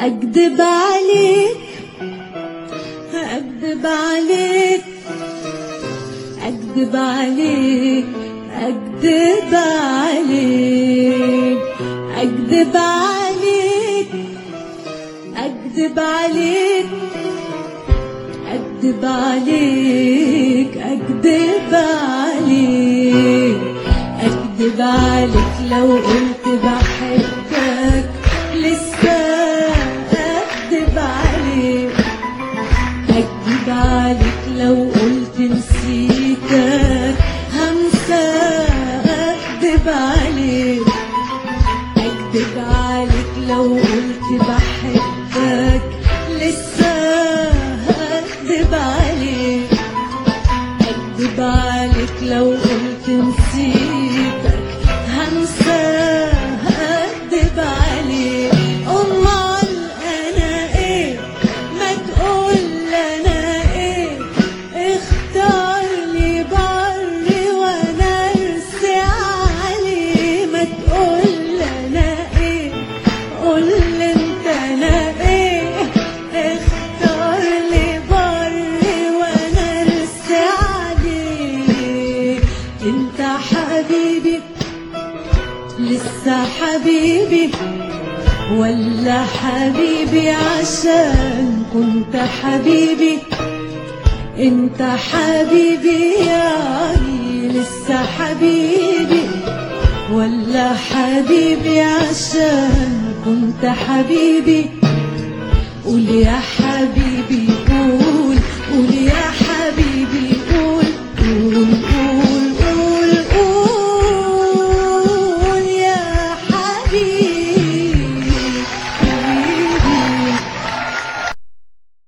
أكدب عليك أكدب عليك أكدب عليك أكدب عليك أكدب عليك أكدب عليك أكدب عليك أكدب عليك أكدب عليك لو قلت بحبك لسه أكدب عليك أكدب عليك لو قلت نسيتك همسى أكدب عليك أكدب عليك لو قلت بحبك لسه أكدب عليك أكدب عليك لو قلت نسيتك همسى أكدب عليك أمال أنا إيه ما تقول أنا إيه اختار لي بر وأنا أرسي عليه ما تقول أنا إيه قول أنت أنا إيه اختار لي بر وأنا أرسي عليه أنت حبيبي لسه حبيبي ولا حبيبي عشان كنت حبيبي انت حبيبي يعني لسه حبيبي ولا حبيبي عشان كنت حبيبي قول يا حبيبي